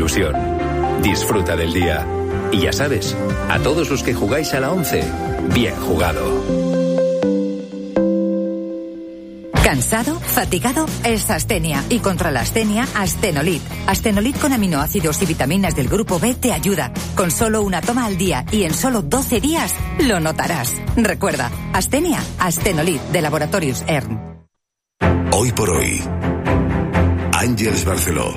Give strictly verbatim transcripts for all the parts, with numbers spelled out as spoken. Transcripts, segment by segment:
ilusión. Disfruta del día. Y ya sabes, a todos los que jugáis a la once, bien jugado. ¿Cansado? ¿Fatigado? Es astenia. Y contra la astenia, Astenolit. Astenolit con aminoácidos y vitaminas del grupo B te ayuda. Con solo una toma al día y en solo doce días, lo notarás. Recuerda, astenia, Astenolit, de Laboratorios E R M. Hoy por hoy, Ángeles Barceló.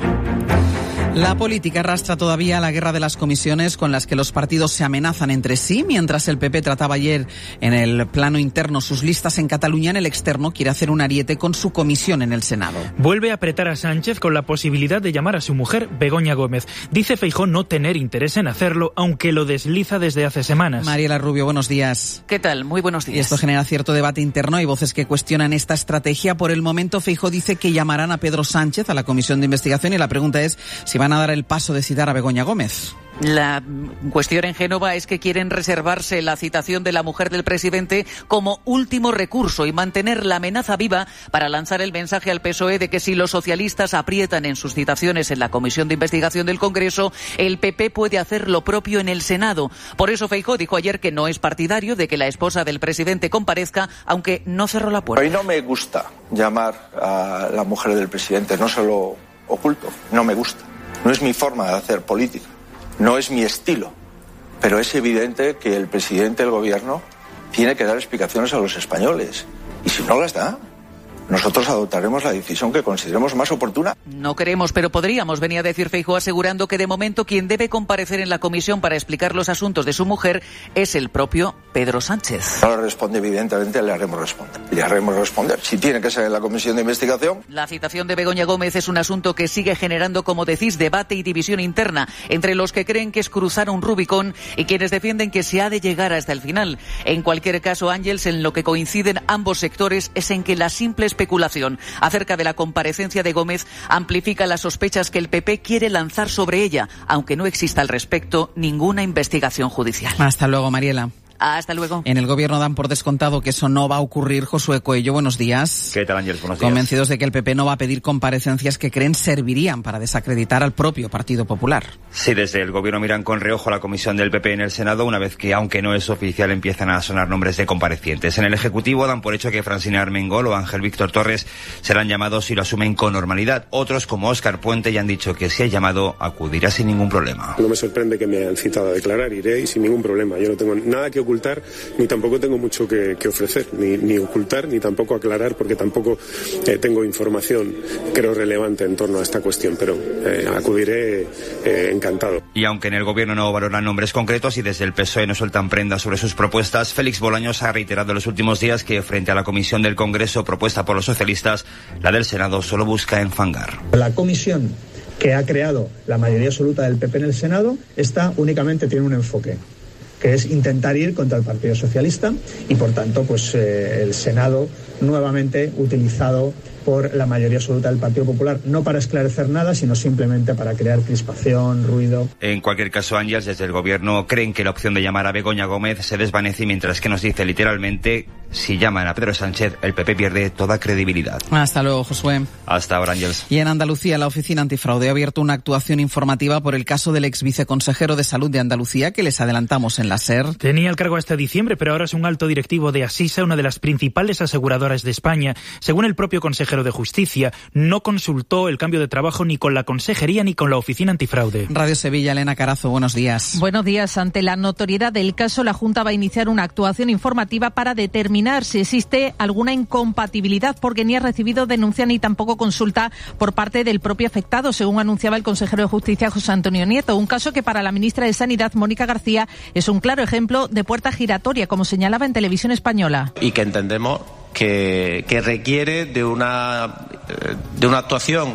La política arrastra todavía la guerra de las comisiones con las que los partidos se amenazan entre sí. Mientras el P P trataba ayer en el plano interno sus listas en Cataluña, en el externo quiere hacer un ariete con su comisión en el Senado. Vuelve a apretar a Sánchez con la posibilidad de llamar a su mujer Begoña Gómez. Dice Feijóo no tener interés en hacerlo, aunque lo desliza desde hace semanas. Mariela Rubio, buenos días. ¿Qué tal? Muy buenos días. Y esto genera cierto debate interno. Hay voces que cuestionan esta estrategia. Por el momento, Feijóo dice que llamarán a Pedro Sánchez a la comisión de investigación y la pregunta es si van a dar el paso de citar a Begoña Gómez. La cuestión en Génova es que quieren reservarse la citación de la mujer del presidente como último recurso y mantener la amenaza viva para lanzar el mensaje al P S O E de que si los socialistas aprietan en sus citaciones en la Comisión de Investigación del Congreso, el P P puede hacer lo propio en el Senado. Por eso Feijóo dijo ayer que no es partidario de que la esposa del presidente comparezca, aunque no cerró la puerta. A mí no me gusta llamar a la mujer del presidente, no se lo oculto, no me gusta. No es mi forma de hacer política, no es mi estilo, pero es evidente que el presidente del gobierno tiene que dar explicaciones a los españoles. Y si no las da, nosotros adoptaremos la decisión que consideremos más oportuna. No queremos, pero podríamos, venía a decir Feijóo, asegurando que de momento quien debe comparecer en la comisión para explicar los asuntos de su mujer es el propio Pedro Sánchez. No le responde, evidentemente, le haremos responder. Le haremos responder. Si tiene que ser en la comisión de investigación. La citación de Begoña Gómez es un asunto que sigue generando, como decís, debate y división interna entre los que creen que es cruzar un Rubicón y quienes defienden que se ha de llegar hasta el final. En cualquier caso, Ángels, en lo que coinciden ambos sectores es en que la simple especulación acerca de la comparecencia de Gómez amplifica las sospechas que el P P quiere lanzar sobre ella, aunque no exista al respecto ninguna investigación judicial. Hasta luego, Mariela. Hasta luego. En el gobierno dan por descontado que eso no va a ocurrir. Josué Coello, buenos días. ¿Qué tal, Ángeles? Buenos días. Convencidos de que el P P no va a pedir comparecencias que creen servirían para desacreditar al propio Partido Popular. Sí, desde el gobierno miran con reojo a la comisión del P P en el Senado, una vez que, aunque no es oficial, empiezan a sonar nombres de comparecientes. En el Ejecutivo dan por hecho que Francina Armengol o Ángel Víctor Torres serán llamados y lo asumen con normalidad. Otros, como Óscar Puente, ya han dicho que si hay llamado, acudirá sin ningún problema. No me sorprende que me hayan citado a declarar, iré y sin ningún problema. Yo no tengo nada que ocultar, ni tampoco tengo mucho que, que ofrecer, ni, ni ocultar, ni tampoco aclarar, porque tampoco eh, tengo información, creo, relevante en torno a esta cuestión, pero eh, acudiré eh, encantado. Y aunque en el gobierno no valoran nombres concretos y desde el P S O E no sueltan prendas sobre sus propuestas, Félix Bolaños ha reiterado en los últimos días que frente a la comisión del Congreso propuesta por los socialistas, la del Senado solo busca enfangar. La comisión que ha creado la mayoría absoluta del P P en el Senado, esta únicamente tiene un enfoque, que es intentar ir contra el Partido Socialista y, por tanto, pues eh, el Senado nuevamente utilizado por la mayoría absoluta del Partido Popular, no para esclarecer nada, sino simplemente para crear crispación, ruido. En cualquier caso, Ángeles, desde el gobierno creen que la opción de llamar a Begoña Gómez se desvanece, mientras que nos dice literalmente, si llaman a Pedro Sánchez, el P P pierde toda credibilidad. Hasta luego, Josué. Hasta ahora, Ángeles. Y en Andalucía, la Oficina Antifraude ha abierto una actuación informativa por el caso del ex viceconsejero de Salud de Andalucía, que les adelantamos en la SER. Tenía el cargo hasta diciembre, pero ahora es un alto directivo de Asisa, una de las principales aseguradoras de España. Según el propio consejero de Justicia, no consultó el cambio de trabajo ni con la consejería ni con la Oficina Antifraude. Radio Sevilla, Elena Carazo, buenos días. Buenos días. Ante la notoriedad del caso, la Junta va a iniciar una actuación informativa para determinar si existe alguna incompatibilidad, porque ni ha recibido denuncia ni tampoco consulta por parte del propio afectado, según anunciaba el consejero de Justicia, José Antonio Nieto. Un caso que para la ministra de Sanidad, Mónica García, es un claro ejemplo de puerta giratoria, como señalaba en Televisión Española. Y que entendemos que, que requiere de una, de una actuación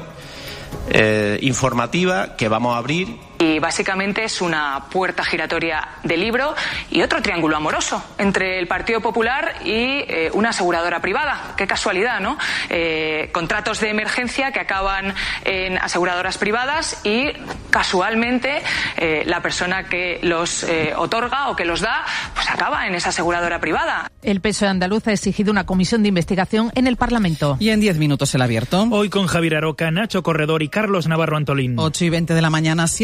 eh, informativa que vamos a abrir. Y básicamente es una puerta giratoria de libro y otro triángulo amoroso entre el Partido Popular y eh, una aseguradora privada. Qué casualidad, ¿no? Eh, contratos de emergencia que acaban en aseguradoras privadas y casualmente eh, la persona que los eh, otorga o que los da, pues acaba en esa aseguradora privada. El P S O E andaluz ha exigido una comisión de investigación en el Parlamento. Y en diez minutos el abierto. Hoy con Javier Aroca, Nacho Corredor y Carlos Navarro Antolín. ocho y veinte de la mañana.